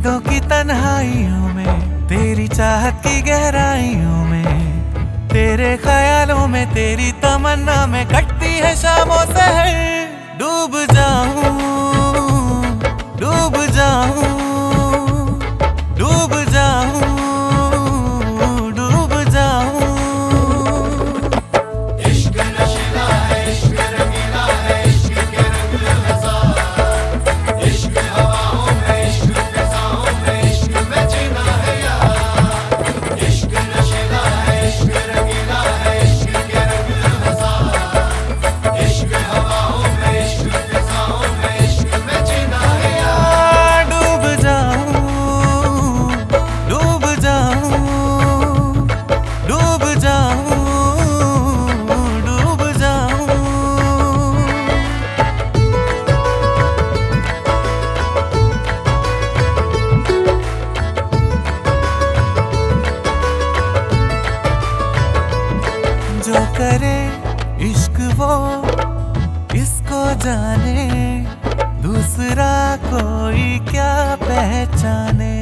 यादों की तन्हाइयों में, तेरी चाहत की गहराइयों में, तेरे ख्यालों में, तेरी तमन्ना में कटती है शामों सहर। डूब जाऊं, डूब जाऊं, डूब जाऊं, डूब जाऊं। इश्क नशीला है, इश्क रंगीला है, इश्क के रंग हजार। इश्क हवाओं में, इश्क फिजाओं में, इश्क में जीना है यार। इश्क नशीला है, इश्क रंगीला है, इश्क के रंग हजार। इश्क हवाओं में, इश्क फिजाओं में, इश्क में जीना है यार। डूब जाऊं, डूब जाऊं, डूब जाऊं, डूब जाऊं। जो करे इश्क वो इसको जाने, दूसरा कोई क्या पहचाने।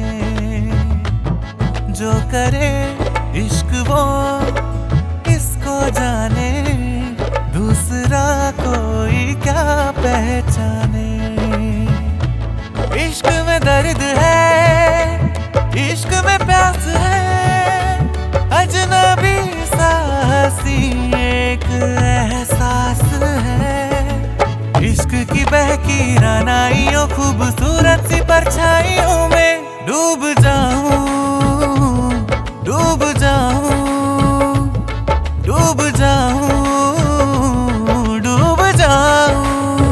जो करे इश्क वो इसको जाने, दूसरा कोई क्या पहचाने। इश्क में दर्द है, इश्क में प्यास है, अजनबी साहसी एक एहसास है। इश्क की बहकी रानाइयों, खूबसूरत सी परछाइयों में डूब जाऊं, डूब जाऊं, डूब जाऊं, डूब जाऊं।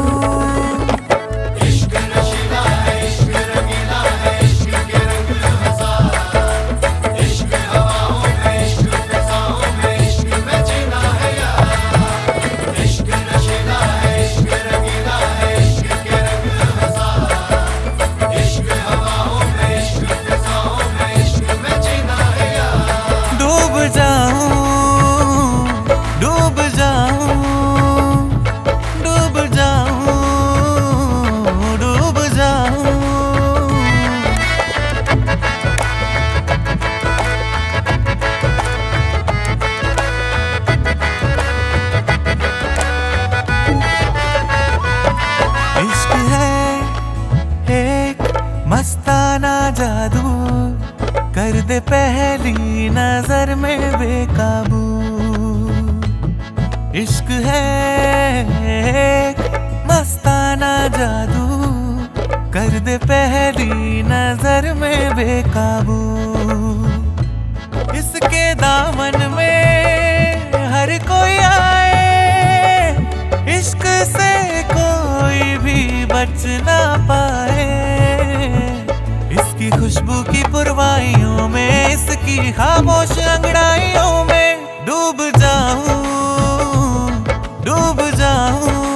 इश्क नशीला है, इश्क रंगीला है, इश्क के रंग हजार। इश्क हवाओं में, इश्क फिजाओं में, इश्क में जीना है यार। इश्क नशीला है, इश्क रंगीला है, इश्क के रंग हजार। इश्क हवाओं में, इश्क फिजाओं में, इश्क में जीना है यार। डूब जाऊं, डूब जाऊं, डूब जाऊं, डूब जाऊं। इश्क है एक मस्ताना जादू, कर दे पहली नजर में बेकाबू। इश्क है एक मस्ताना जादू, कर दे पहली नजर में बेकाबू। इसके दामन में हर कोई आए, इश्क से कोई भी बच ना पाए। इसकी खुशबू की पुरवाइयों में, इसकी खामोश अंगड़ाइयों में डूब जाऊं, डूब जाऊं,